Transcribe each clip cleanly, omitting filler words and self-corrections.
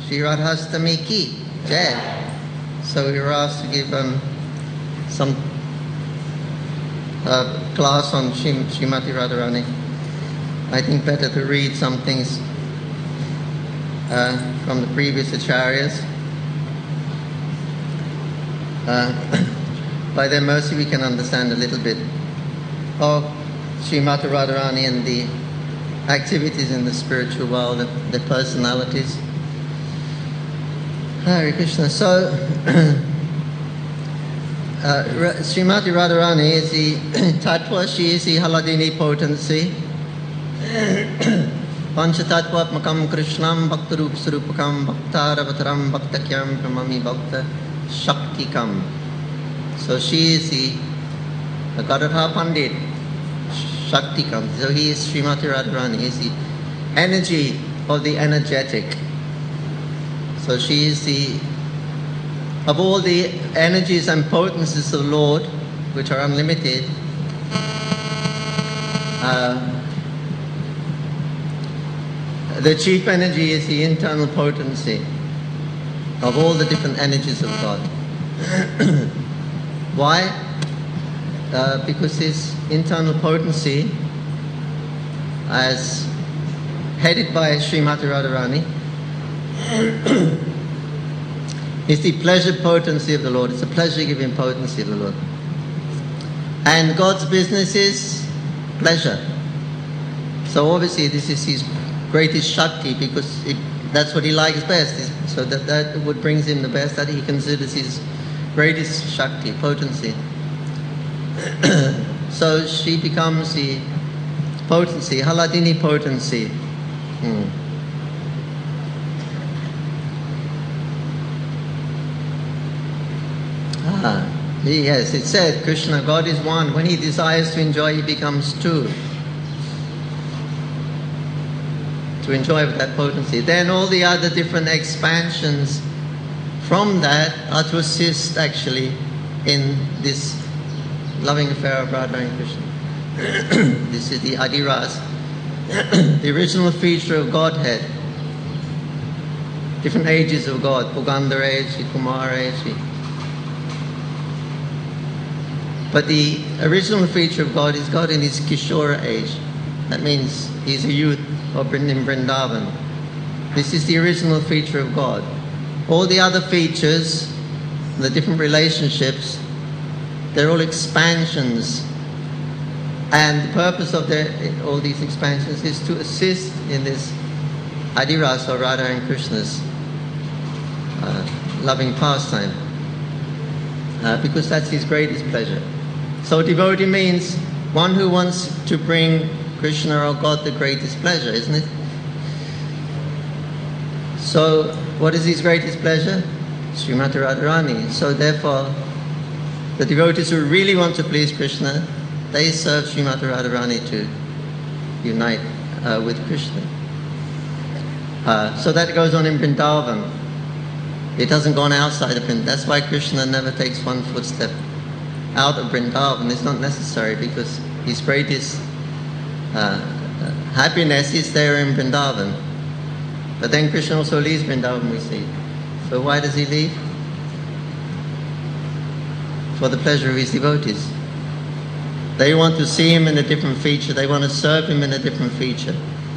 Shri Radhastami Ki Jai. So we were asked to give some class on Srimati Radharani. I think better to read some things from the previous acharyas. By their mercy we can understand a little bit of Srimati Radharani and the activities in the spiritual world, the personalities. Hare Krishna. So, Srimati Radharani is the Tattva, she is the Haladini potency. Panchatattvatmakam Krishnam Bhaktarup Sarupakam Bhaktaravataram Bhaktakyam Pramami Bhakta Shaktikam. So she is the Gadadha Pandit Shaktikam. So he is Srimati Radharani, he is the energy of the energetic. So she is of all the energies and potencies of the Lord, which are unlimited, the chief energy is the internal potency of all the different energies of God. Why? Because this internal potency, as headed by Srimati Radharani, is the pleasure potency of the Lord. It's the pleasure-giving potency of the Lord. And God's business is pleasure. So obviously this is his greatest Shakti, because that's what he likes best. So that what brings him the best, that he considers his greatest Shakti, potency. So she becomes the potency, Haladini potency. Yes, it said, Krishna, God is one. When he desires to enjoy, he becomes two. To enjoy with that potency. Then all the other different expansions from that are to assist actually in this loving affair of Radha and Krishna. This is the Adiras, the original feature of Godhead. Different ages of God, Pugandhara age, Kumara age. But the original feature of God is God in his Kishora age. That means he's a youth of in Vrindavan. This is the original feature of God. All the other features, the different relationships, they're all expansions. And the purpose of all these expansions is to assist in this Adiras or Radha and Krishna's loving pastime. Because that's his greatest pleasure. So devotee means one who wants to bring Krishna or God the greatest pleasure, isn't it? So what is his greatest pleasure? Srimati Radharani. So therefore, the devotees who really want to please Krishna, they serve Srimati Radharani to unite with Krishna. So that goes on in Vrindavan. It doesn't go on outside of Vrindavan. That's why Krishna never takes one footstep out of Vrindavan. It's not necessary, because his greatest happiness is there in Vrindavan. But then Krishna also leaves Vrindavan, we see. So why does he leave? For the pleasure of his devotees. They want to see him in a different feature. They want to serve him in a different feature.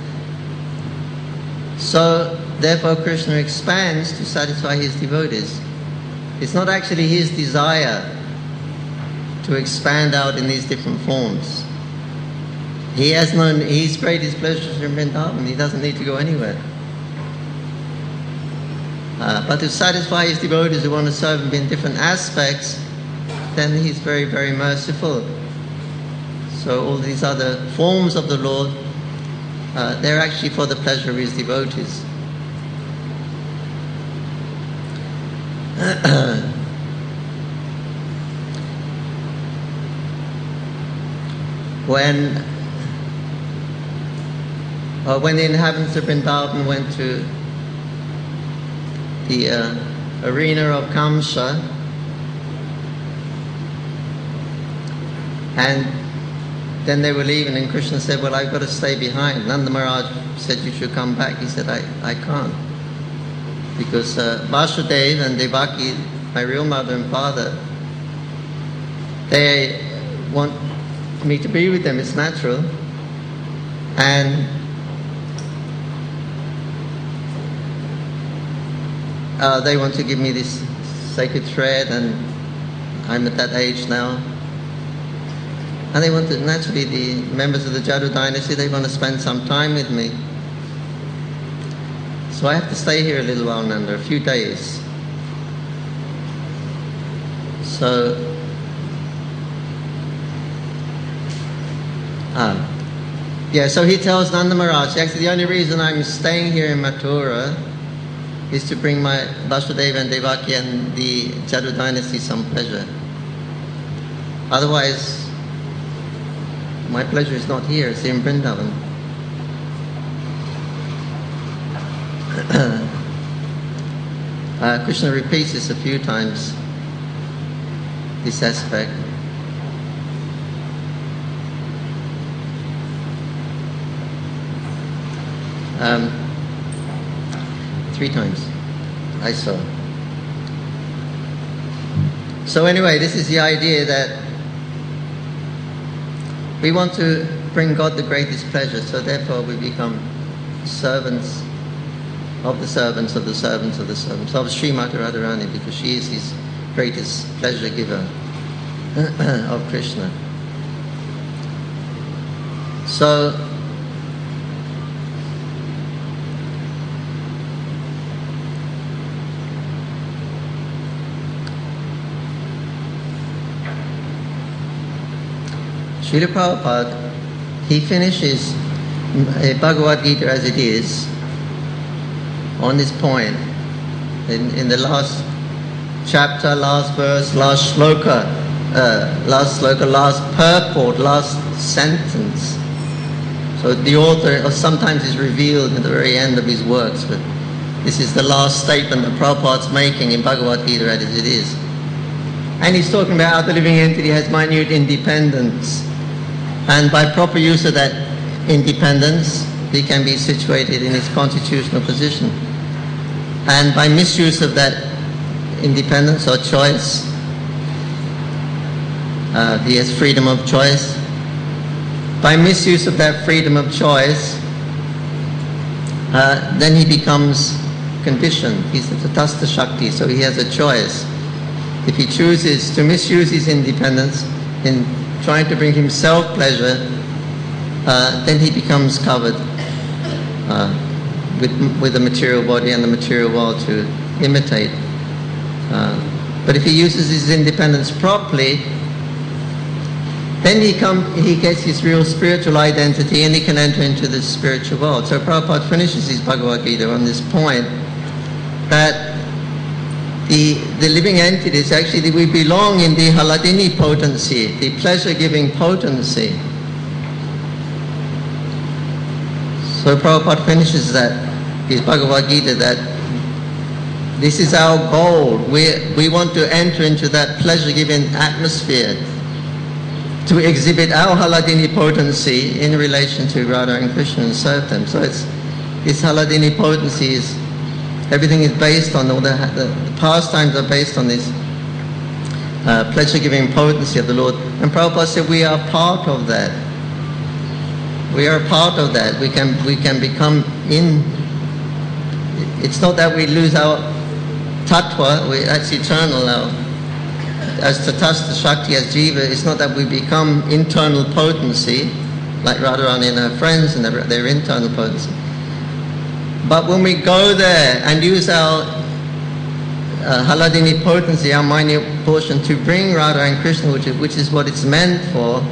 So therefore Krishna expands to satisfy his devotees. It's not actually his desire to expand out in these different forms. He has known his greatest pleasures in Vrindavan. He doesn't need to go anywhere. But to satisfy his devotees who want to serve him in different aspects, then he's very, very merciful. So all these other forms of the Lord, they're actually for the pleasure of his devotees. When the inhabitants of Vrindavan went to the arena of Kamsa, and then they were leaving, and Krishna said, well, I've got to stay behind. Nanda Maharaj said, you should come back. He said, I can't. because Vasudeva and Devaki, my real mother and father, they want me to be with them, it's natural. And they want to give me this sacred thread, and I'm at that age now. And they want to, naturally, the members of the Jadoo dynasty, they want to spend some time with me. So I have to stay here a little while, Nanda, a few days. So, so he tells Nanda Maharaj, actually the only reason I'm staying here in Mathura is to bring my Vasudeva and Devaki and the Jadoo dynasty some pleasure. Otherwise, my pleasure is not here, it's in Vrindavan. Krishna repeats this a few times, this aspect. Three times, I saw. So anyway, this is the idea that we want to bring God the greatest pleasure, so therefore we become servants of the servants of the servants of the servants of Srimati Radharani, because she is his greatest pleasure giver of Krishna. So Srila Prabhupada, he finishes Bhagavad Gita as it is on this point in the last chapter, last verse, last sloka, last purport, last sentence. So the author, or sometimes is revealed at the very end of his works, but this is the last statement that Prabhupada's making in Bhagavad Gita as it is. And he's talking about how the living entity has minute independence. And by proper use of that independence, he can be situated in his constitutional position. And by misuse of that independence or choice, he has freedom of choice. By misuse of that freedom of choice, then he becomes conditioned. He's the Tatastha Shakti, so he has a choice. If he chooses to misuse his independence in trying to bring himself pleasure, then he becomes covered with the material body and the material world to imitate. But if he uses his independence properly, then he gets his real spiritual identity and he can enter into the spiritual world. So Prabhupada finishes his Bhagavad Gita on this point, that the living entities, actually we belong in the Haladini potency, the pleasure-giving potency. So Prabhupada finishes that, his Bhagavad Gita, that this is our goal. We want to enter into that pleasure-giving atmosphere, to exhibit our Haladini potency in relation to Radha and Krishna and serve them. So this Haladini potency is, everything is based on, all the pastimes are based on this pleasure-giving potency of the Lord. And Prabhupada said we are part of that. We are part of that. We can become in. It's not that we lose our tattva, that's eternal now. As Tatastha Shakti, as Jiva, it's not that we become internal potency, like Radharani and her friends and their internal potency. But when we go there and use our Haladini potency, our minute portion, to bring Radha and Krishna, which is what it's meant for,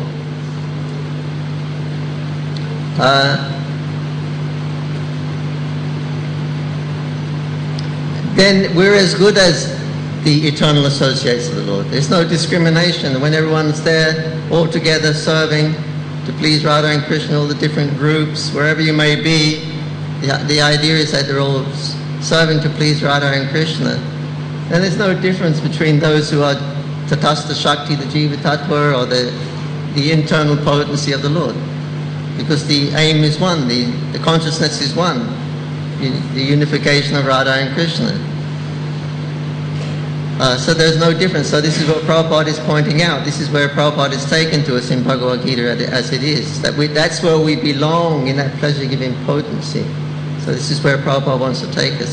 then we're as good as the eternal associates of the Lord. There's no discrimination. When everyone's there, all together serving to please Radha and Krishna, all the different groups, wherever you may be, the idea is that they're all serving to please Radha and Krishna. And there's no difference between those who are Tatastha Shakti, the Jiva Tattva, or the internal potency of the Lord. Because the aim is one, the consciousness is one. the unification of Radha and Krishna. So there's no difference. So this is what Prabhupada is pointing out. This is where Prabhupada is taken to us in Bhagavad Gita as it is. That's where we belong in that pleasure-giving potency. So this is where Prabhupada wants to take us.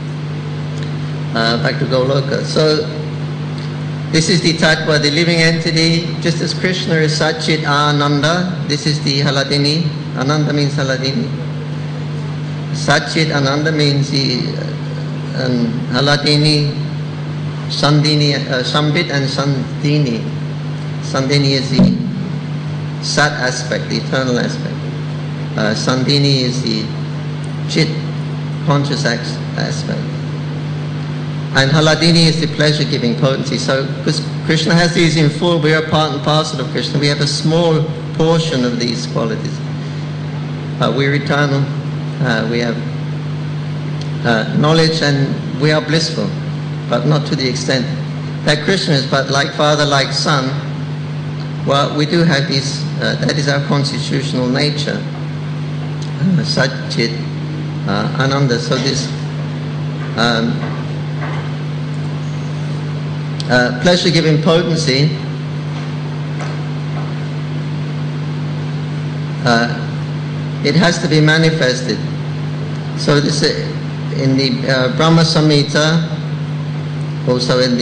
Back to Goloka. So this is the Tattva, the living entity. Just as Krishna is Satchit Ananda, this is the Haladini. Ananda means Haladini. Satchit Ananda means the Haladini, Sandini, Sambit and Sandini. Sandini is the Sat aspect, the eternal aspect. Sandini is the Chit, conscious aspect. And Haladini is the pleasure-giving potency. So, because Krishna has these in full, we are part and parcel of Krishna. We have a small portion of these qualities. We're eternal. We have knowledge, and we are blissful, but not to the extent that Krishna is. But like Father, like Son, well, we do have these. That is our constitutional nature. Satchit Ananda. So this. Pleasure-giving potency it has to be manifested. So this in the Brahma Samhita, also in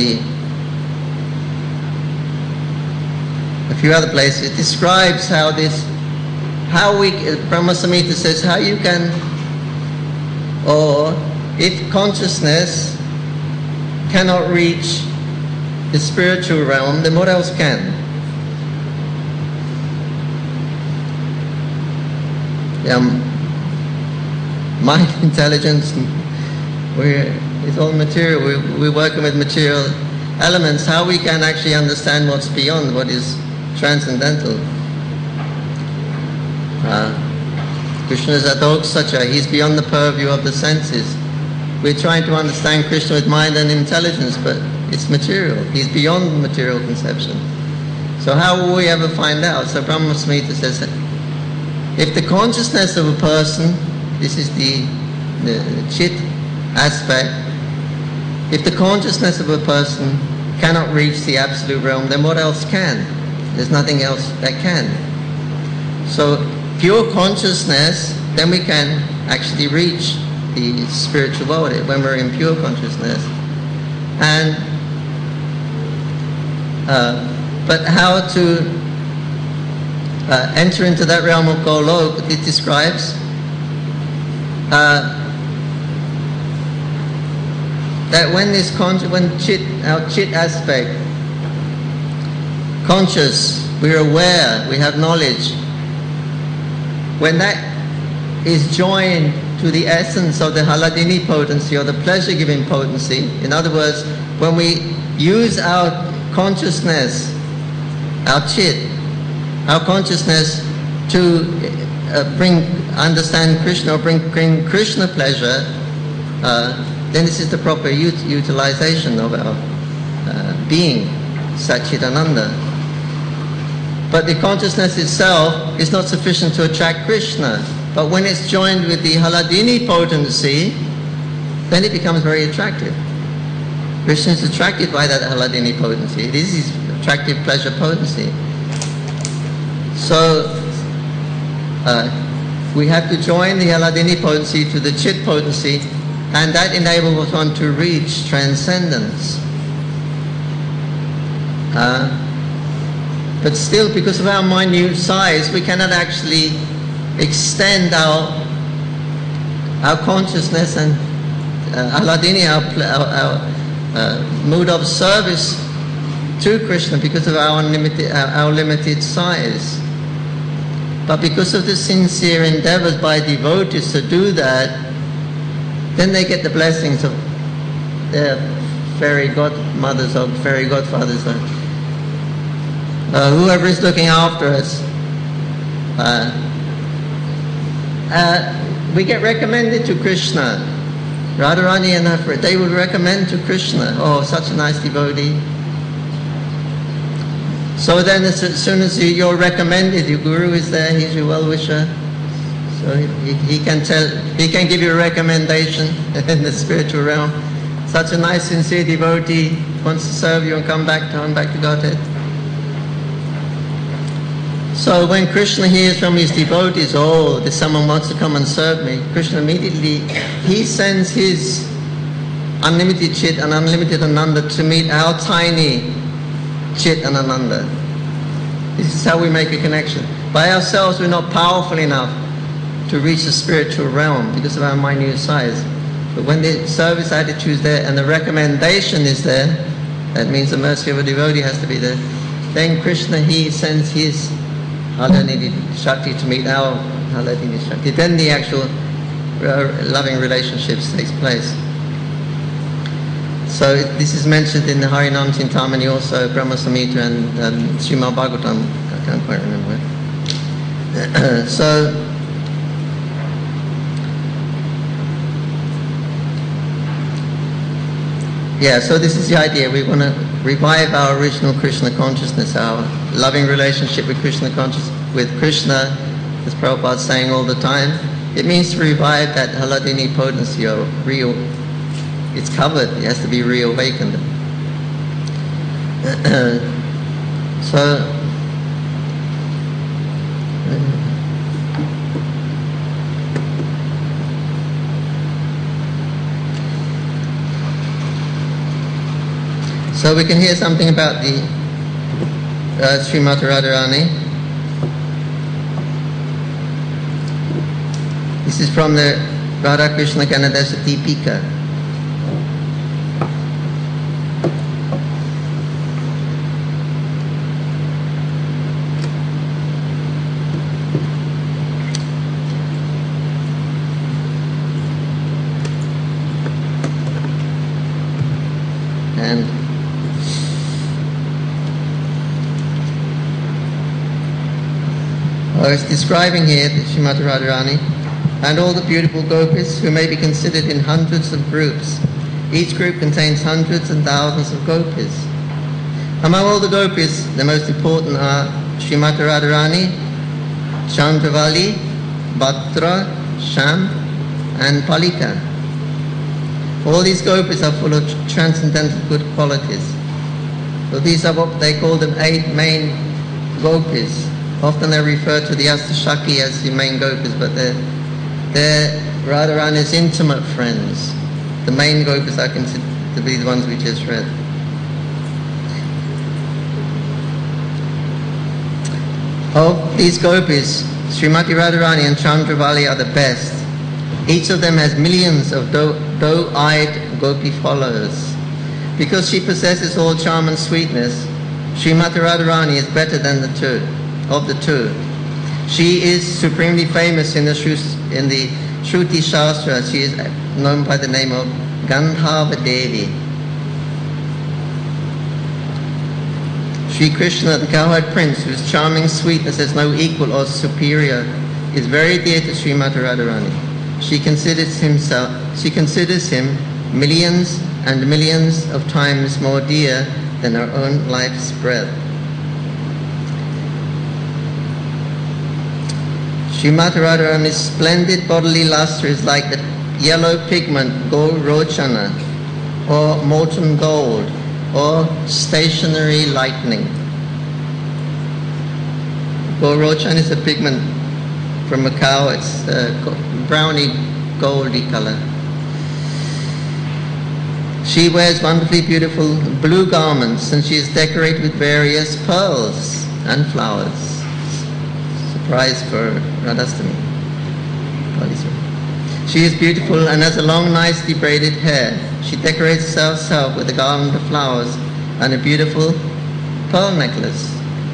a few other places, it describes how Brahma Samhita says how you can, or if consciousness cannot reach the spiritual realm, then what else can? Mind, intelligence, it's all material. We're working with material elements. How we can actually understand what's beyond, what is transcendental. Krishna is Adoksacha, he's beyond the purview of the senses. We're trying to understand Krishna with mind and intelligence, but it's material. He's beyond material conception. So how will we ever find out? So Brahma Samhita says that if the consciousness of a person, this is the Chit aspect, if the consciousness of a person cannot reach the absolute realm, then what else can? There's nothing else that can. So pure consciousness, then we can actually reach the spiritual world when we're in pure consciousness. And but how to enter into that realm of Golok, it describes that when our Chit aspect, conscious, we're aware, we have knowledge, when that is joined to the essence of the Haladini potency or the pleasure-giving potency, in other words, when we use our consciousness, our Chit, our consciousness to understand Krishna or bring Krishna pleasure, then this is the proper utilization of our being, Satchitananda. But the consciousness itself is not sufficient to attract Krishna. But when it's joined with the Haladini potency, then it becomes very attractive. Krishna is attracted by that Haladini potency. It is his attractive pleasure potency. So we have to join the Haladini potency to the Chit potency, and that enables one to reach transcendence. But still, because of our minute size, we cannot actually extend our consciousness and Haladini, our mood of service to Krishna because of our limited size. But because of the sincere endeavors by devotees to do that, then they get the blessings of their fairy godmothers or fairy godfathers, whoever is looking after us. We get recommended to Krishna. Radharani and her, they would recommend to Krishna, oh, such a nice devotee. So then as soon as you're recommended, your guru is there, he's your well-wisher. So he can give you a recommendation in the spiritual realm. Such a nice, sincere devotee wants to serve you and come back to Godhead. So when Krishna hears from his devotees, oh, there's someone wants to come and serve me, Krishna immediately, he sends his unlimited Chit and unlimited Ananda to meet our tiny Chit and Ananda. This is how we make a connection. By ourselves, we're not powerful enough to reach the spiritual realm because of our minute size. But when the service attitude is there and the recommendation is there, that means the mercy of a devotee has to be there. Then Krishna, he sends his Haladini Shakti to meet our Haladini Shakti. Then the actual loving relationships takes place. So this is mentioned in the Harinam Chintamani also, Brahma Samhita and Srimad Bhagavatam. I can't quite remember. So this is the idea. We want to revive our original Krishna consciousness, our loving relationship with Krishna with Krishna, as Prabhupada is saying all the time. It means to revive that Haladini potency, or real. It's covered. It has to be reawakened. So we can hear something about the Srimati Radharani. This is from the Radha Krishna Ganadesa Deepika. It's describing here the Srimati Radharani and all the beautiful gopis who may be considered in hundreds of groups. Each group contains hundreds and thousands of gopis. Among all the gopis, the most important are Srimati Radharani, Chandravali, Bhadra, Sham, and Palika. All these gopis are full of transcendental good qualities. So these are what they call the 8 main gopis. Often they refer to the Astashaki as the main gopis, but they're Radharani's intimate friends. The main gopis are considered to be the ones we just read. Of these gopis, Srimati Radharani and Chandravali are the best. Each of them has millions of doe-eyed gopi followers. Because she possesses all charm and sweetness, Srimati Radharani is better than the two. She is supremely famous in the Shruti Shastra. She is known by the name of Gandharva Devi. Sri Krishna, the cowherd prince, whose charming sweetness has no equal or superior, is very dear to Srimati Radharani. She considers him millions and millions of times more dear than her own life's breath. Srimati Radharani's splendid bodily lustre is like the yellow pigment Gorochana, or molten gold, or stationary lightning. Gorochana is a pigment from a cow. It's browny, goldy color. She wears wonderfully beautiful blue garments, and she is decorated with various pearls and flowers. Surprise for Radhastami. She is beautiful and has a long, nicely braided hair. She decorates herself with a garland of flowers and a beautiful pearl necklace.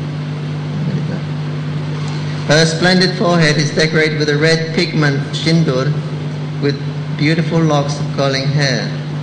Her splendid forehead is decorated with a red pigment shindur with beautiful locks of curling hair.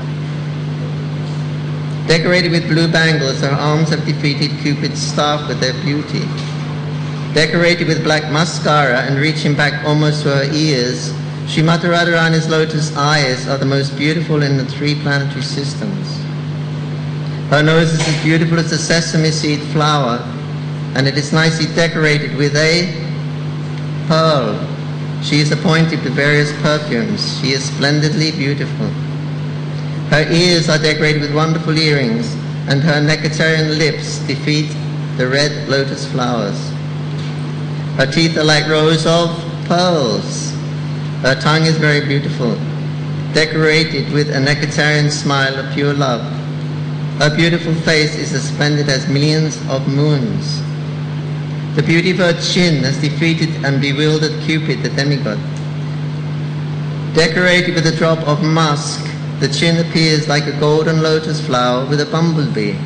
Decorated with blue bangles, her arms have defeated Cupid's staff with their beauty. Decorated with black mascara and reaching back almost to her ears, Srimati Radharani's lotus eyes are the most beautiful in the 3 planetary systems. Her nose is as beautiful as a sesame seed flower, and it is nicely decorated with a pearl She is appointed with various perfumes. She is splendidly beautiful. Her ears are decorated with wonderful earrings, and her nectarian lips defeat the red lotus flowers. Her teeth are like rows of pearls. Her tongue is very beautiful, decorated with a nectarian smile of pure love. Her beautiful face is as splendid as millions of moons. The beauty of her chin has defeated and bewildered Cupid, the demigod. Decorated with a drop of musk, the chin appears like a golden lotus flower with a bumblebee.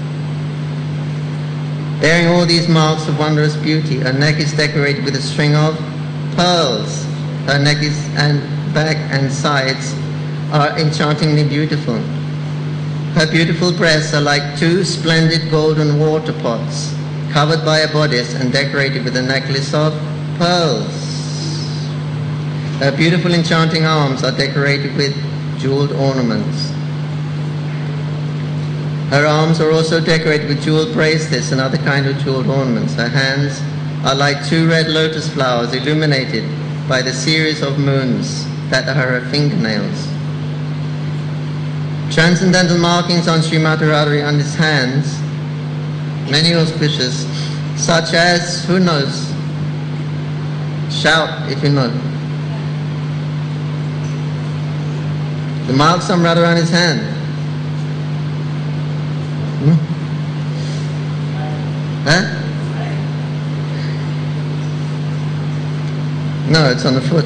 Bearing all these marks of wondrous beauty, her neck is decorated with a string of pearls. Her neck and back and sides are enchantingly beautiful. Her beautiful breasts are like two splendid golden water pots, covered by a bodice and decorated with a necklace of pearls. Her beautiful enchanting arms are decorated with jeweled ornaments. Her arms are also decorated with jeweled bracelets and other kinds of jeweled ornaments. Her hands are like two red lotus flowers illuminated by the series of moons that are her fingernails. Transcendental markings on Srimati Radharani's hands, many auspicious, such as, who knows? Shout if you know. The marks on Radharani's hand. Huh? No, it's on the foot.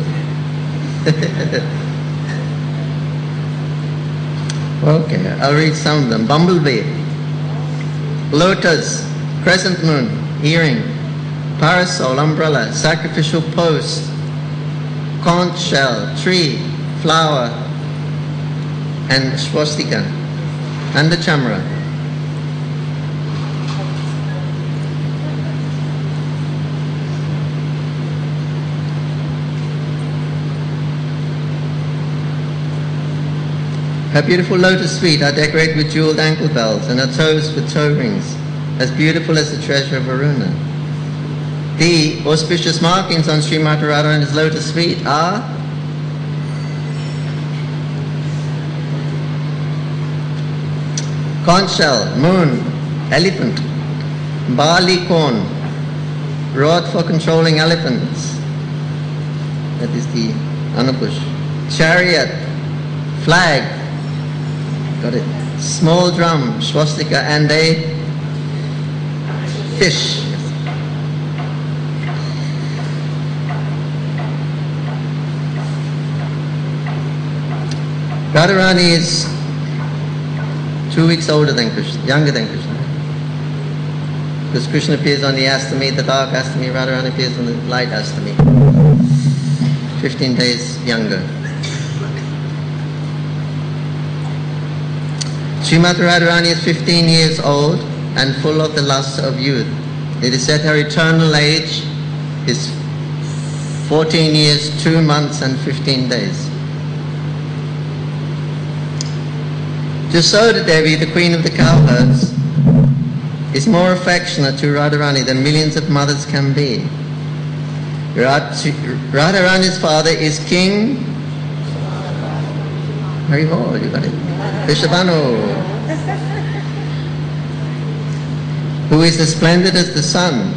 Okay, I'll read some of them. Bumblebee, lotus, crescent moon, earring, parasol, umbrella, sacrificial post, conch shell, tree, flower, and swastika, and the chamra. Her beautiful lotus feet are decorated with jeweled ankle bells, and her toes with toe rings, as beautiful as the treasure of Varuna. The auspicious markings on Srimati Radharani's lotus feet are conch shell, moon, elephant, barley corn, rod for controlling elephants, that is the Anupush, chariot, flag, got it, small drum, swastika, and a fish. Radharani is 2 weeks older than Krishna, younger than Krishna. Because Krishna appears on the Astami, the dark Astami, Radharani appears on the light Astami. 15 days younger. Srimati Radharani is 15 years old and full of the lusts of youth. It is said her eternal age is 14 years, 2 months and 15 days. Jasoda Devi, the queen of the cowherds, is more affectionate to Radharani than millions of mothers can be. Radharani's father is King Haribol, you got it, Vrishabhanu, who is as splendid as the sun.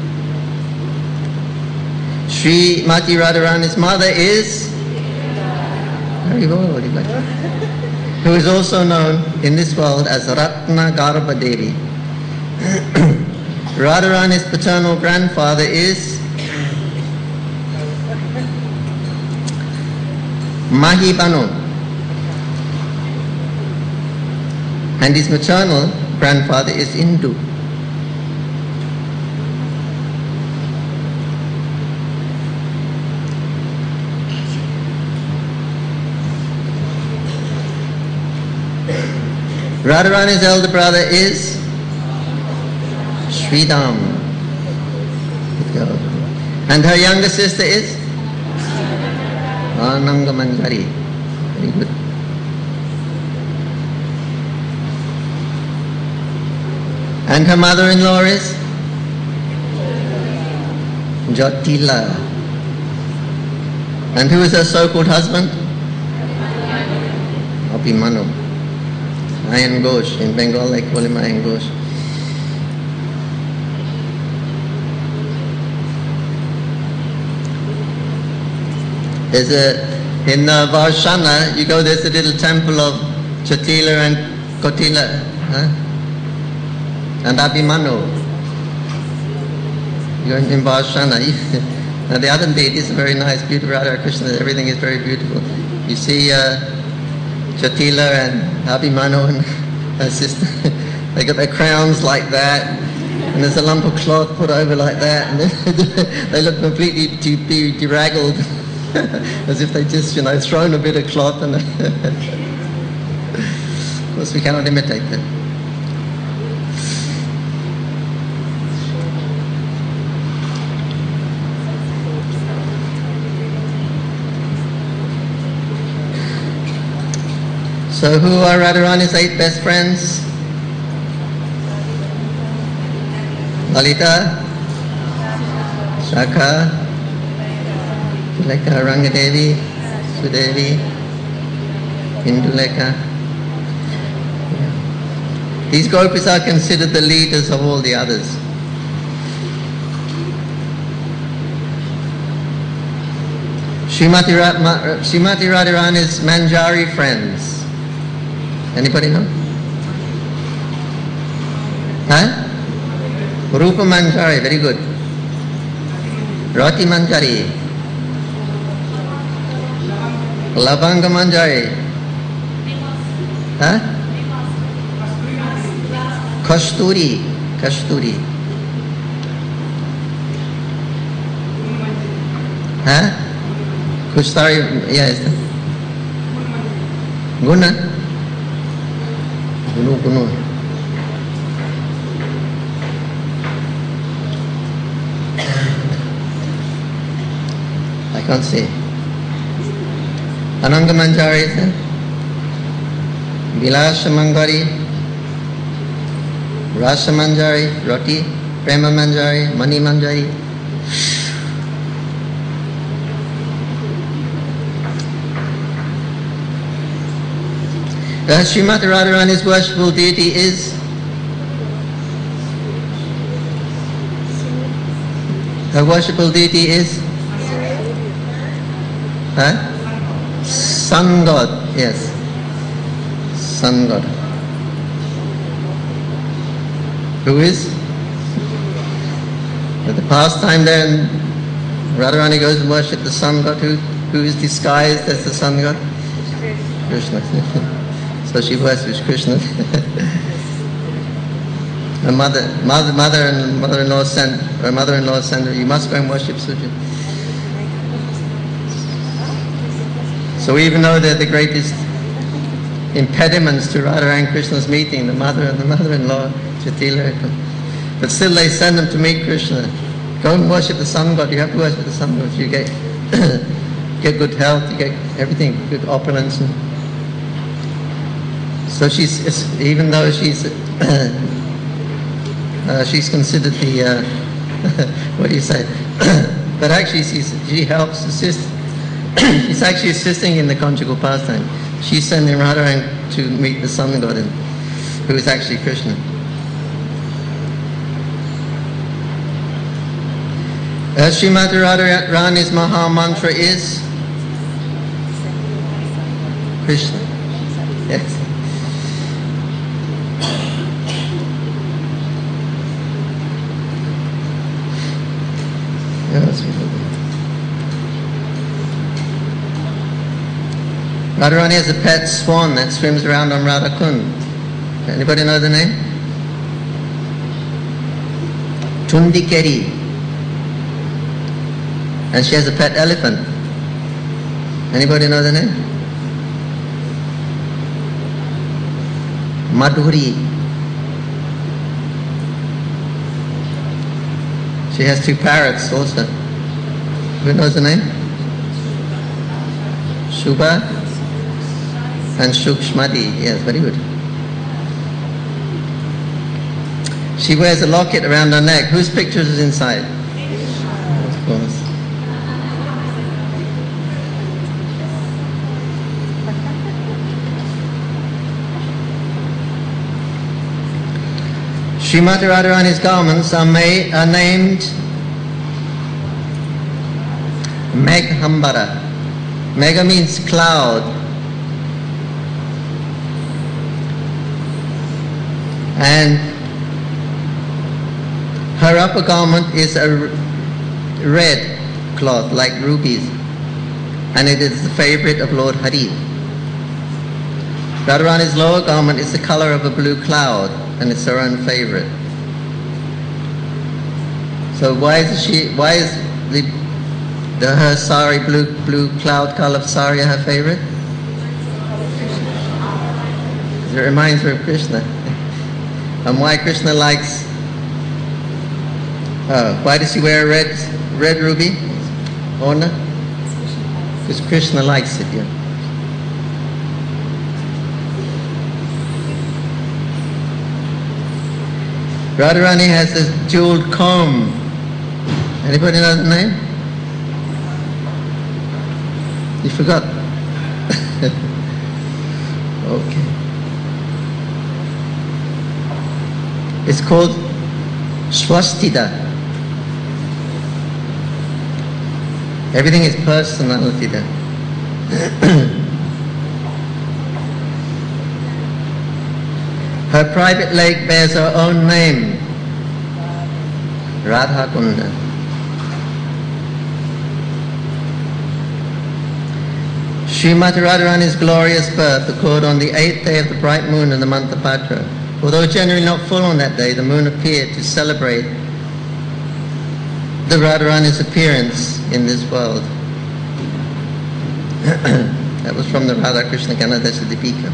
Srimati Radharani's mother is Haribol, you got it, who is also known in this world as Ratna Garbha Devi. Radharani's paternal grandfather is Mahibanu, and his maternal grandfather is Indu. Radharani's elder brother is Sridham, and her younger sister is Ananga Manjari. Very good. And her mother-in-law is Jatila. And who is her so-called husband? Abhimanyu. Ayan Ghosh. In Bengal they call him Ayan Ghosh. There's in Varshana, you go, there's a little temple of Jatila and Kotila, and Abhimanyu. You're in Varshana. Now the other deities are very nice, beautiful. Radha Krishna, everything is very beautiful. You see Jatila and Abhimanyu and her sister, they got their crowns like that, and there's a lump of cloth put over like that, and they look completely deraggled. As if they just, thrown a bit of cloth and of course we cannot imitate that. So who are Radharani's 8 best friends? Lalita, Shaka, Tuleka, Rangadevi, Sudevi, Induleka. These gopis are considered the leaders of all the others. Srimati Radharani's Manjari friends. Anybody know? Huh? Rupa Manjari, very good. Rati Manjari. Lavanga Manjari. Huh? Kasturi. Huh? Kustari, yes. Guna. Gunu. I can't see. Ananga Manjari is there? Vilasha Mangari, Rasa Manjari, Rati, Prema Manjari, Mani Manjari. Srimati Radharani's worshipful deity is her worshipful deity is Sun God, yes, Sun God. Who is? At the pastime there, and Radharani goes and worship the Sun God. Who is disguised as the Sun God? Krishna. So she worships Krishna. Her mother-in-law sent her, you must go and worship Suja. So even though they're the greatest impediments to Radha and Krishna's meeting, the mother and the mother-in-law, Jatila, but still they send them to meet Krishna. Go and worship the Sun God. You have to worship the Sun God. You get get good health, you get everything, good opulence. So even though she's considered the what do you say? But actually she helps assist. She's actually assisting in the conjugal pastime. She's sending Radharani to meet the Sun God, who is actually Krishna. Srimati Radharani's Maha Mantra is Krishna. Yes. Radharani has a pet swan that swims around on Radha Kund. Anybody know the name? Tundikeri. And she has a pet elephant. Anybody know the name? Madhuri. She has 2 parrots also. Who knows the name? Shubha and Shukshmati. Yes, very good. She wears a locket around her neck. Whose picture is inside? Of course. Srimati Radharani's garments are named Meghambara. Megha means cloud. And her upper garment is a red cloth like rubies, and it is the favorite of Lord Hari. Radharani's lower garment is the color of a blue cloud, and it's her own favorite. So why is her sari, blue cloud color sari, her favorite? It reminds her of Krishna. And why Krishna likes, why does she wear a red ruby? Orna? Because Krishna likes it, yeah. Radharani has this jeweled comb. Anybody know the name? You forgot? Okay. It's called Swastida. Everything is personality there. Her private lake bears her own name, Radha Kunda. Srimati Radharani's glorious birth occurred on the 8th day of the bright moon in the month of Bhadra. Although generally not full on that day, the moon appeared to celebrate the Radharani's appearance in this world. That was from the Radha Krishna Ganadesha Deepika.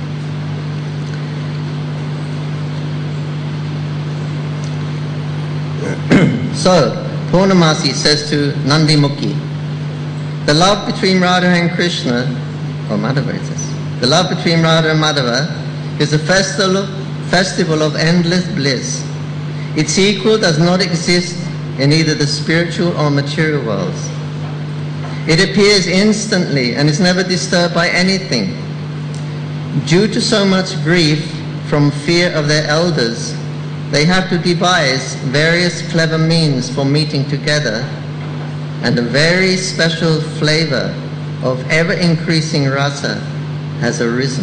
So, Purnamasi says to Nandi Mukhi, the love between Radha and Krishna, or Madhava it says, the love between Radha and Madhava is a festival of endless bliss. Its equal does not exist in either the spiritual or material worlds. It appears instantly and is never disturbed by anything. Due to so much grief from fear of their elders, they have to devise various clever means for meeting together, and a very special flavor of ever-increasing rasa has arisen.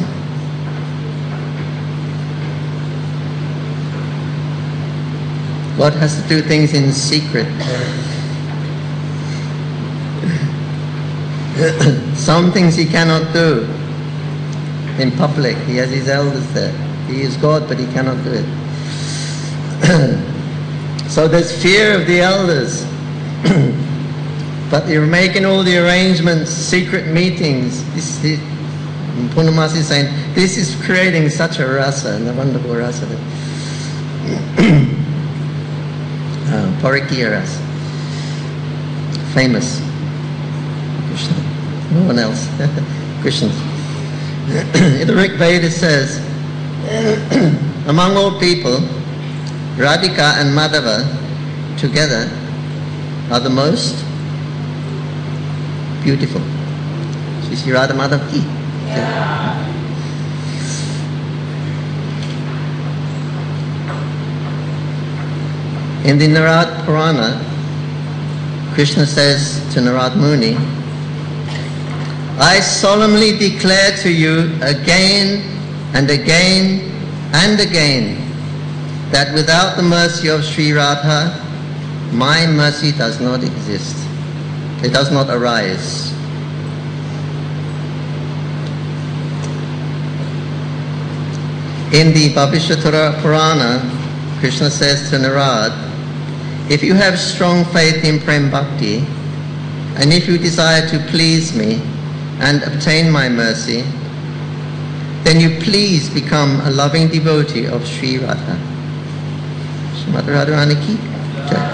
God has to do things in secret. Some things he cannot do in public. He has his elders there. He is God, but he cannot do it. So there's fear of the elders. But they're making all the arrangements, secret meetings. Purnamasi is saying, this is creating such a rasa, and a wonderful rasa. Parikiya rasa. Famous. Krishna. No one else. Krishna. In the Rig Veda says, among all people, Radhika and Madhava together are the most beautiful. Shri Shri Radha Madhava ki. In the Narad Purana, Krishna says to Narad Muni, I solemnly declare to you again and again and again that without the mercy of Sri Radha, my mercy does not exist. It does not arise. In the Bhavishya Purana, Krishna says to Narad, if you have strong faith in Prem Bhakti, and if you desire to please me and obtain my mercy, then you please become a loving devotee of Sri Radha. Srimati Radharani ki jai.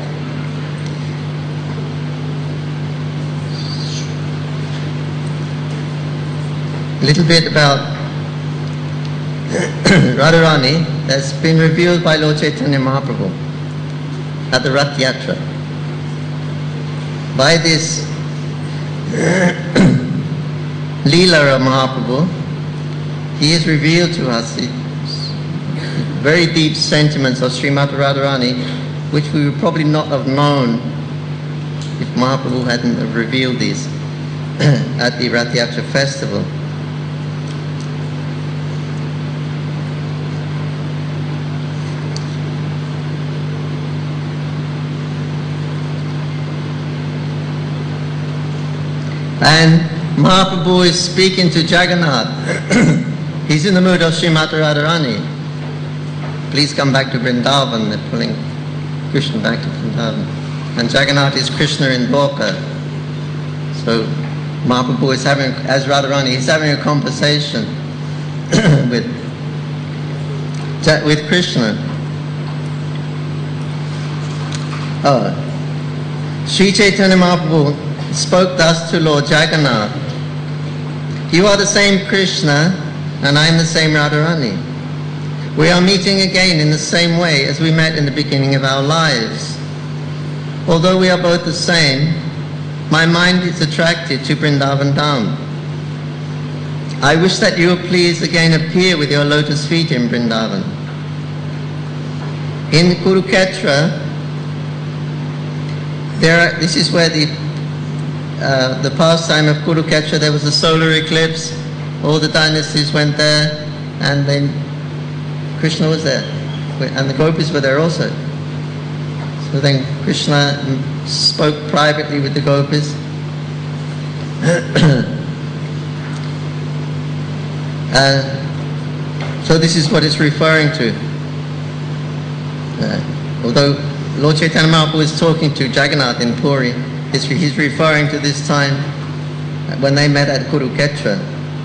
A little bit about Radharani that's been revealed by Lord Chaitanya Mahaprabhu at the Rath Yatra. By this Leela of Mahaprabhu, he has revealed to us very deep sentiments of Srimati Radharani, which we would probably not have known if Mahaprabhu hadn't have revealed these at the Rath Yatra festival. And Mahaprabhu is speaking to Jagannath. He's in the mood of Srimati Radharani. Please come back to Vrindavan. They're pulling Krishna back to Vrindavan. And Jagannath is Krishna in Dwarka. So Mahaprabhu is having, as Radharani, he's having a conversation with Krishna. Sri Chaitanya Mahaprabhu spoke thus to Lord Jagannath. You are the same Krishna and I am the same Radharani. We are meeting again in the same way as we met in the beginning of our lives. Although we are both the same, my mind is attracted to Vrindavan Dham. I wish that you would please again appear with your lotus feet in Vrindavan. In Kurukshetra, this is where the pastime of Kurukshetra, there was a solar eclipse, all the dynasties went there, and then Krishna was there, and the gopis were there also. So then Krishna spoke privately with the gopis. So this is what it's referring to. Although Lord Chaitanya Mahaprabhu is talking to Jagannath in Puri, he's referring to this time when they met at Kurukshetra.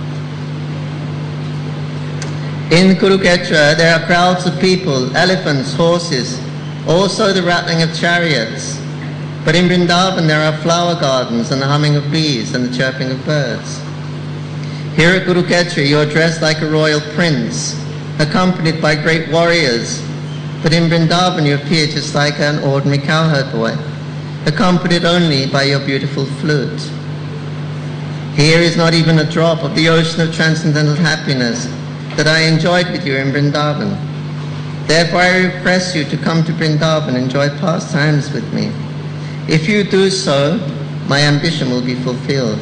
In Kurukshetra, there are crowds of people, elephants, horses, also the rattling of chariots. But in Vrindavan, there are flower gardens and the humming of bees and the chirping of birds. Here at Kurukshetra, you are dressed like a royal prince, accompanied by great warriors. But in Vrindavan, you appear just like an ordinary cowherd boy, accompanied only by your beautiful flute. Here is not even a drop of the ocean of transcendental happiness that I enjoyed with you in Vrindavan. Therefore I request you to come to Vrindavan and enjoy pastimes with me. If you do so, my ambition will be fulfilled.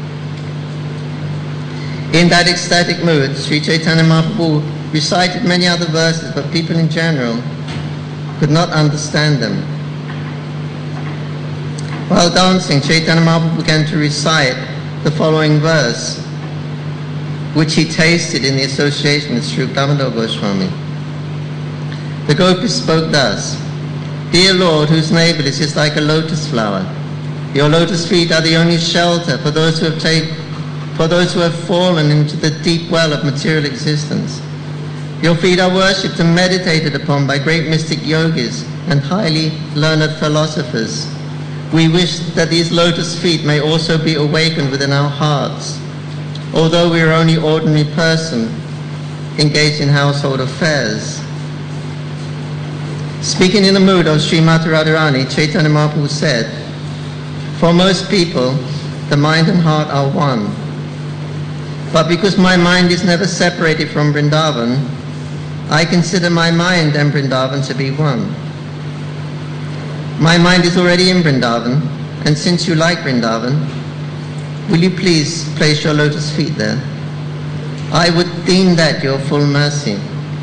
In that ecstatic mood, Sri Chaitanya Mahaprabhu recited many other verses, but people in general could not understand them. While dancing, Chaitanya Mahaprabhu began to recite the following verse, which he tasted in the association with Sri Damodar Goswami. The gopis spoke thus: Dear Lord, whose navel is just like a lotus flower, your lotus feet are the only shelter for those who have fallen into the deep well of material existence. Your feet are worshipped and meditated upon by great mystic yogis and highly learned philosophers. We wish that these lotus feet may also be awakened within our hearts, although we are only ordinary person engaged in household affairs. Speaking in the mood of Srimati Radharani, Chaitanya Mahaprabhu said, For most people, the mind and heart are one. But because my mind is never separated from Vrindavan, I consider my mind and Vrindavan to be one. My mind is already in Vrindavan, and since you like Vrindavan, will you please place your lotus feet there? I would deem that your full mercy.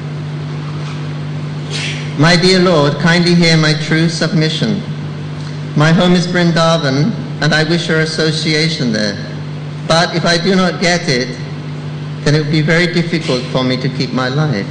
My dear Lord, kindly hear my true submission. My home is Vrindavan, and I wish your association there. But if I do not get it, then it will be very difficult for me to keep my life.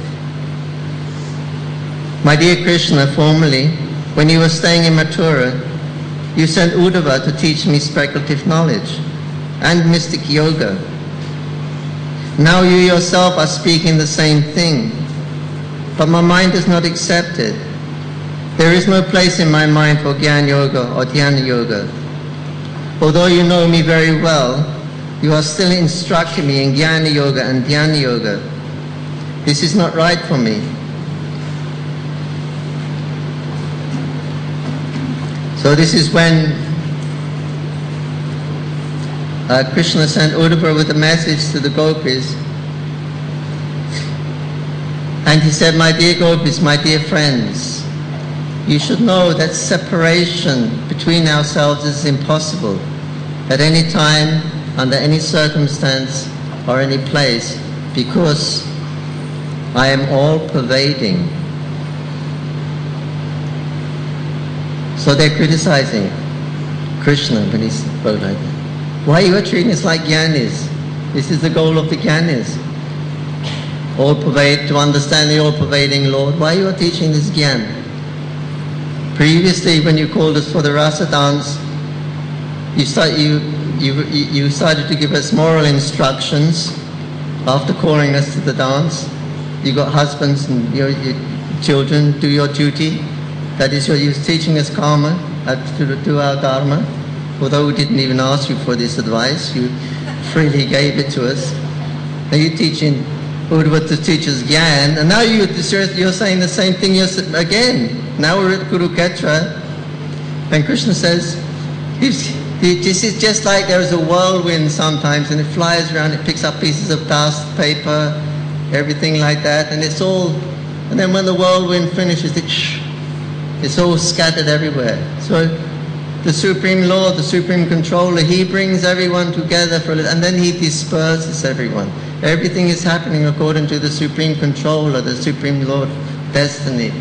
My dear Krishna, formerly, when you were staying in Mathura, you sent Uddhava to teach me speculative knowledge and mystic yoga. Now you yourself are speaking the same thing, but my mind does not accept it. There is no place in my mind for Jnana Yoga or Dhyana Yoga. Although you know me very well, you are still instructing me in Jnana Yoga and Dhyana Yoga. This is not right for me. So this is when Krishna sent Uddhava with a message to the gopis. And he said, my dear gopis, my dear friends, you should know that separation between ourselves is impossible at any time, under any circumstance or any place, because I am all-pervading. So they're criticizing Krishna when he spoke like that. Why you are treating us like Gyanis? This is the goal of the Gyanis. To understand the all-pervading Lord. Why you are teaching this Gyan? Previously, when you called us for the rasa dance, you started to give us moral instructions after calling us to the dance. You got husbands and your children, do your duty. That is, you're teaching us karma, to do our dharma. Although we didn't even ask you for this advice, you freely gave it to us. Now you're teaching Uddhava to teach us Gyan, and now you're saying the same thing again. Now we're at Kurukshetra, and Krishna says, this is just like there's a whirlwind sometimes, and it flies around, it picks up pieces of dust, paper, everything like that, and and then when the whirlwind finishes, it's all scattered everywhere. So the Supreme Lord, the Supreme Controller, he brings everyone together for a little, and then he disperses everyone. Everything is happening according to the Supreme Controller, the Supreme Lord, destiny.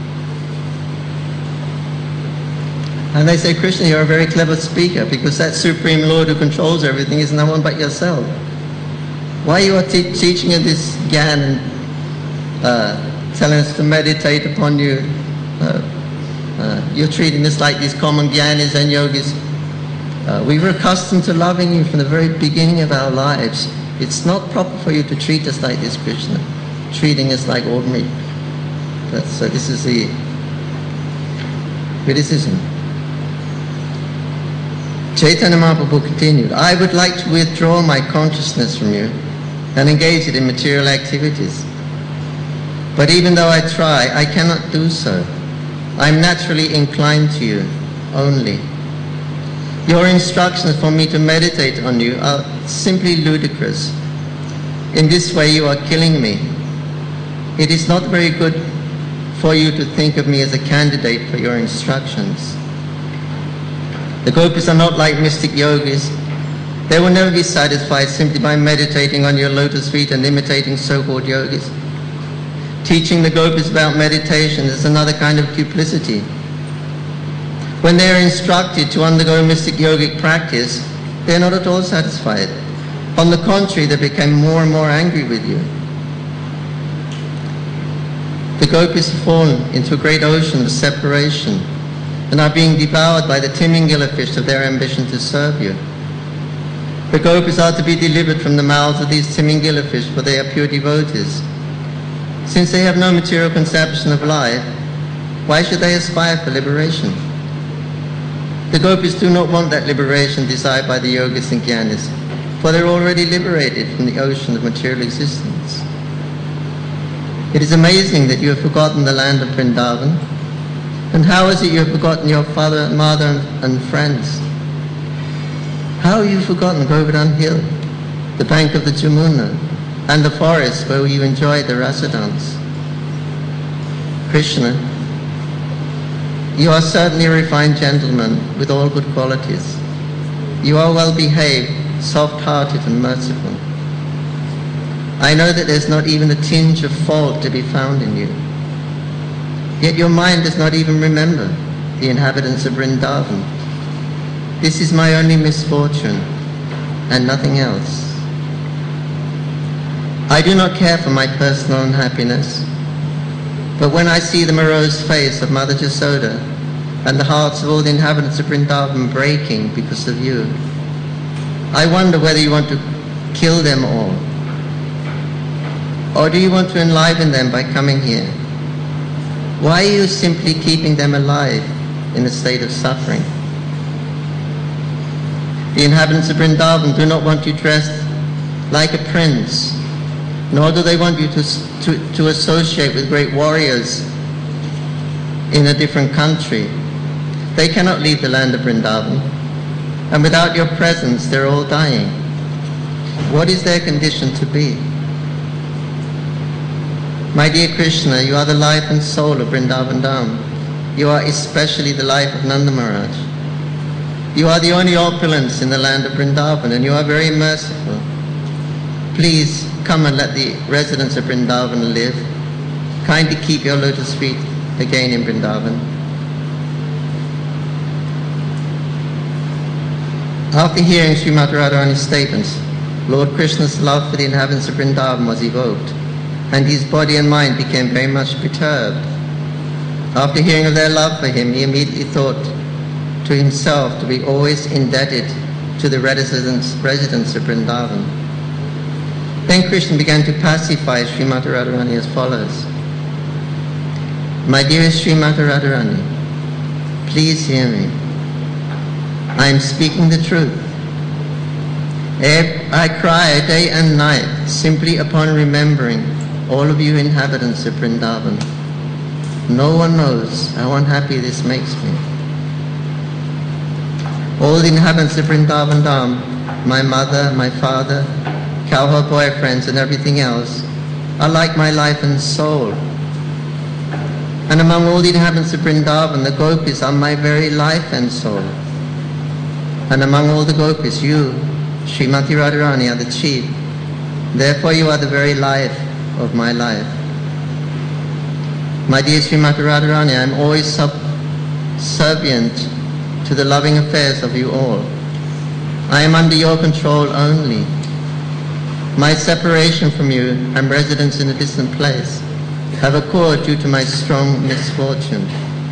And they say, Krishna, you're a very clever speaker, because that Supreme Lord who controls everything is no one but yourself. Why you are teaching us this Gyan and telling us to meditate upon you? You're treating us like these common Gyanis and yogis. We were accustomed to loving you from the very beginning of our lives. It's not proper for you to treat us like this, Krishna, treating us like ordinary. So this is the criticism. Chaitanya Mahaprabhu continued, I would like to withdraw my consciousness from you and engage it in material activities. But even though I try, I cannot do so. I am naturally inclined to you only. Your instructions for me to meditate on you are simply ludicrous. In this way you are killing me. It is not very good for you to think of me as a candidate for your instructions. The gopis are not like mystic yogis. They will never be satisfied simply by meditating on your lotus feet and imitating so-called yogis. Teaching the gopis about meditation is another kind of duplicity. When they are instructed to undergo mystic yogic practice, they are not at all satisfied. On the contrary, they become more and more angry with you. The gopis have fallen into a great ocean of separation and are being devoured by the Timingila fish of their ambition to serve you. The gopis are to be delivered from the mouths of these Timingila fish, for they are pure devotees. Since they have no material conception of life, why should they aspire for liberation? The gopis do not want that liberation desired by the yogis and Gyanis, for they are already liberated from the ocean of material existence. It is amazing that you have forgotten the land of Vrindavan. And how is it you have forgotten your father, mother, and friends? How have you forgotten Govardhan Hill, the bank of the Jamuna, and the forest where you enjoyed the rasa dance? Krishna, you are certainly a refined gentleman with all good qualities. You are well behaved, soft-hearted and merciful. I know that there's not even a tinge of fault to be found in you. Yet your mind does not even remember the inhabitants of Vrindavan. This is my only misfortune and nothing else. I do not care for my personal unhappiness, but when I see the morose face of Mother Jasoda and the hearts of all the inhabitants of Vrindavan breaking because of you, I wonder whether you want to kill them all, or do you want to enliven them by coming here? Why are you simply keeping them alive in a state of suffering? The inhabitants of Vrindavan do not want you dressed like a prince, nor do they want you to associate with great warriors in a different country. They cannot leave the land of Vrindavan, and without your presence they're all dying. What is their condition to be? My dear Krishna, you are the life and soul of Vrindavan Dham. You are especially the life of Nanda Maharaj. You are the only opulence in the land of Vrindavan, and you are very merciful. Please come and let the residents of Vrindavan live. Kindly keep your lotus feet again in Vrindavan. After hearing Srimati Radharani's statements, Lord Krishna's love for the inhabitants of Vrindavan was evoked, and his body and mind became very much perturbed. After hearing of their love for him, he immediately thought to himself to be always indebted to the residents of Vrindavan. Then Krishna began to pacify Srimati Radharani as follows. My dearest Srimati Radharani, please hear me. I am speaking the truth. I cry day and night simply upon remembering all of you inhabitants of Vrindavan. No one knows how unhappy this makes me. All the inhabitants of Vrindavan Dham, my mother, my father, cowherd boyfriends and everything else, are like my life and soul. And among all the inhabitants of Vrindavan, the gopis are my very life and soul. And among all the gopis, you, Srimati Radharani, are the chief. Therefore you are the very life of my life. My dear Srimati Radharani, I am always subservient to the loving affairs of you all. I am under your control only. My separation from you and residence in a distant place have occurred due to my strong misfortune.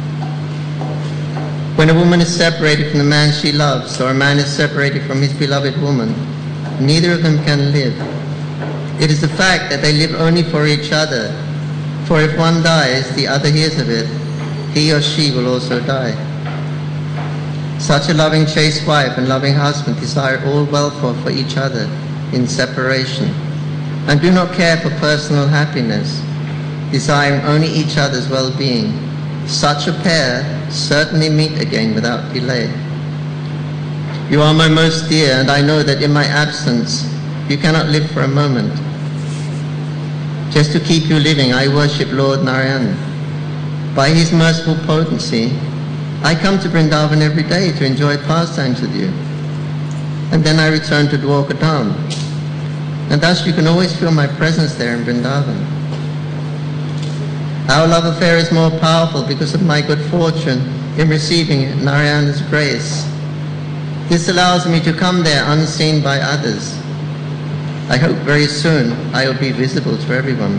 When a woman is separated from the man she loves, or a man is separated from his beloved woman, neither of them can live. It is a fact that they live only for each other, for if one dies, the other hears of it, he or she will also die. Such a loving chaste wife and loving husband desire all welfare for each other in separation, and do not care for personal happiness, desiring only each other's well-being. Such a pair certainly meet again without delay. You are my most dear, and I know that in my absence you cannot live for a moment. Just to keep you living, I worship Lord Narayan. By his merciful potency, I come to Vrindavan every day to enjoy pastimes with you. And then I return to Dwarka Dham. And thus you can always feel my presence there in Vrindavan. Our love affair is more powerful because of my good fortune in receiving Narayana's grace. This allows me to come there unseen by others. I hope very soon I will be visible to everyone.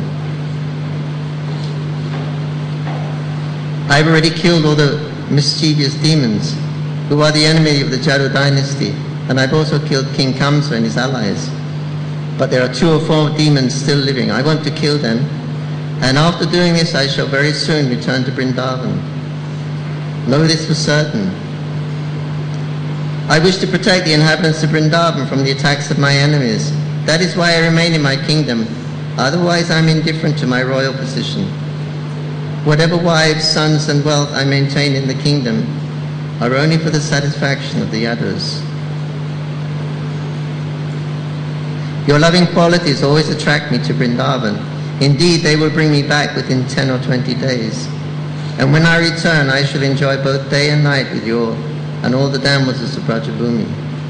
I've already killed all the mischievous demons who are the enemy of the Jadu dynasty, and I've also killed King Kamsa and his allies. But there are 2 or 4 demons still living. I want to kill them, and after doing this I shall very soon return to Vrindavan. Know this for certain. I wish to protect the inhabitants of Vrindavan from the attacks of my enemies. That is why I remain in my kingdom. Otherwise I am indifferent to my royal position. Whatever wives, sons and wealth I maintain in the kingdom are only for the satisfaction of the others. Your loving qualities always attract me to Vrindavan. Indeed, they will bring me back within 10 or 20 days. And when I return, I shall enjoy both day and night with you all and all the Damodars of Brajabhumi.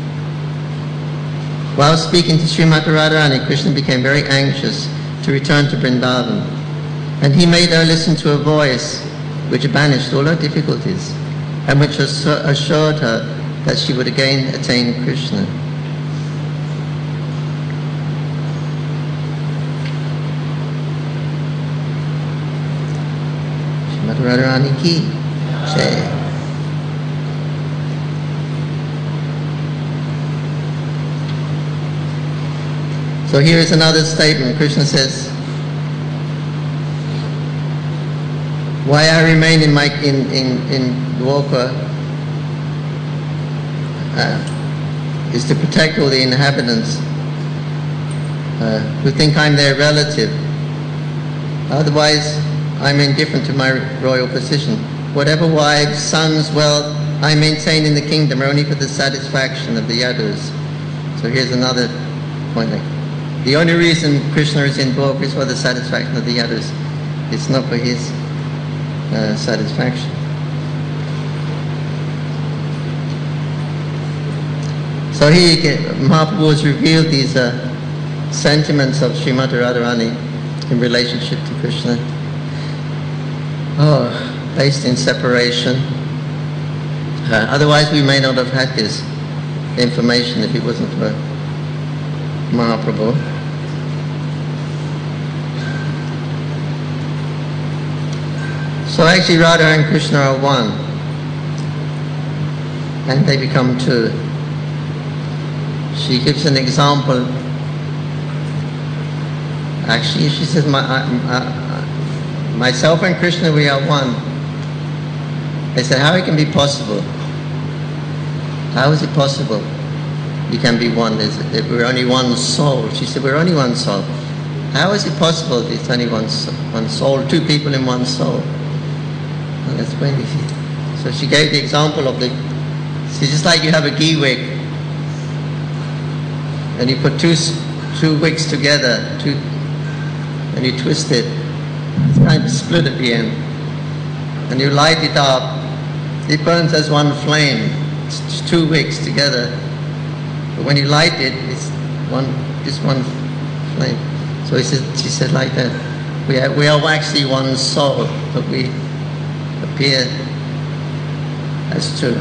While speaking to Srimati Radharani, Krishna became very anxious to return to Vrindavan, and he made her listen to a voice which banished all her difficulties and which assured her that she would again attain Krishna. Srimati Radharani ki jai. So here is another statement. Krishna says, why I remain in Dwarka is to protect all the inhabitants who think I'm their relative. Otherwise, I'm indifferent to my royal position. Whatever wives, sons, wealth I maintain in the kingdom are only for the satisfaction of the others. So here's another point. The only reason Krishna is in Dwarka is for the satisfaction of the others. It's not for his satisfaction. So Mahaprabhu has revealed these sentiments of Srimati Radharani in relationship to Krishna. Based in separation. Otherwise we may not have had this information if it wasn't for Mahaprabhu. So actually Radha and Krishna are one, and they become two. She gives an example. Actually, she says, myself and Krishna, we are one. I said, how it can be possible? How is it possible you can be one? We're only one soul. She said, we're only one soul. How is it possible that it's only one soul, two people in one soul? Well, that's when so she gave the example of it's just like you have a ghee wick, and you put two wicks together, and you twist it. It's kind of split at the end. And you light it up. It burns as one flame. It's two wicks together. But when you light it, it's just one flame. So she said like that. We are actually one soul, but we appear as two.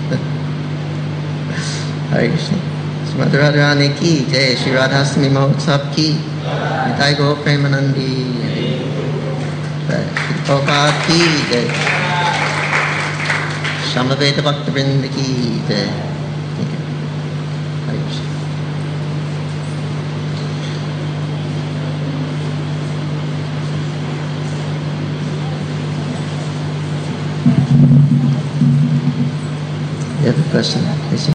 Hare Krishna. Srimati Radharani ki jai, Shri Radhastami Mahotsav ki, Nitai Go Premanandi, Shri Prabhupada ki jai, Shamaveda Bhaktivinoda ki jai. Hare Krishna. You have a question?